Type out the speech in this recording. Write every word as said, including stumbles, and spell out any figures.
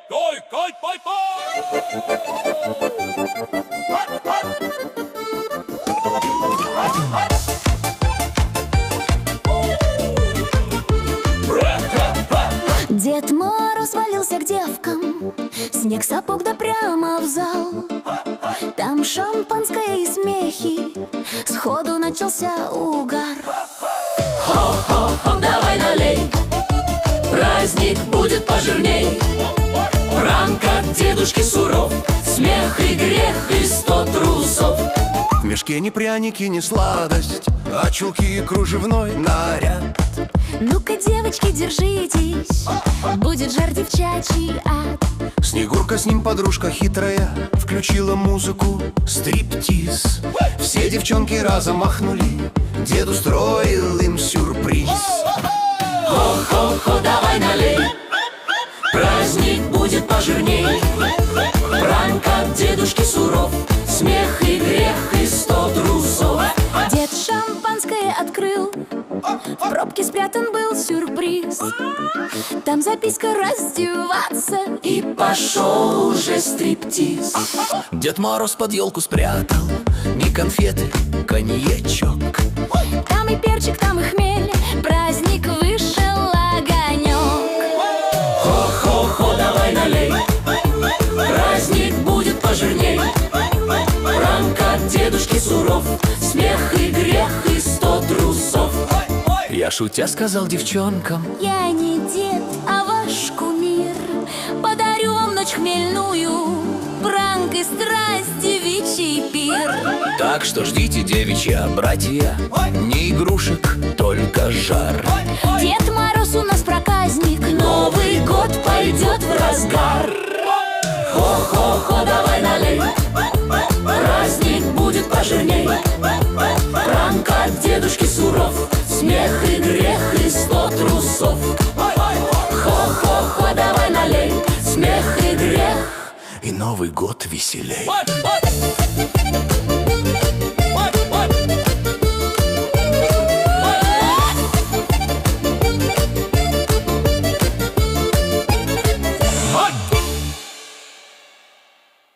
Кой, кой, пой, пой! Дед Мороз валился к девкам, снег, сапог да прямо в зал. Там шампанское и смехи, сходу начался угар. Хо-хо-хо, давай налей, праздник будет пожирней. Пранк от дедушки суров, смех и грех и сто трусов. В мешке ни пряники, ни сладость, а чулки и кружевной наряд. Ну-ка, девочки, держитесь, будет жар девчачий ад. Снегурка с ним подружка хитрая включила музыку стриптиз. Все девчонки разом махнули, дед устроил им сюрприз. Хо-хо-хо, давай налей, праздник будет пожирней. Пранк от дедушки суров, смех и грех и сто трусов. Дед шампанское открыл, в пробке спрятан был сюрприз. Там записка раздеваться, И пошел уже стриптиз. Дед Мороз под елку спрятал не конфеты, коньячок. там и перчик, там и хмель, праздник вышел огонек. Хо-хо-хо, давай налей, праздник будет пожирней. Пранк от дедушки суров, смех и грех и сто трусов. Я шутя сказал девчонкам: Я не дед, а ваш кумир, подарю вам ночь хмельную, пранк и страсть, девичий пир. так что ждите, девичья братья, не игрушек, только жар. Дед Мороз у нас проказник, Новый год пойдет в разгар. Хо-хо-хо, давай налей, праздник будет пожирней. Пранк от дедушки суров, смех и грех и сто трусов. Хо-хо-хо, давай налей, смех и грех. И Новый год веселей. Пой, пой!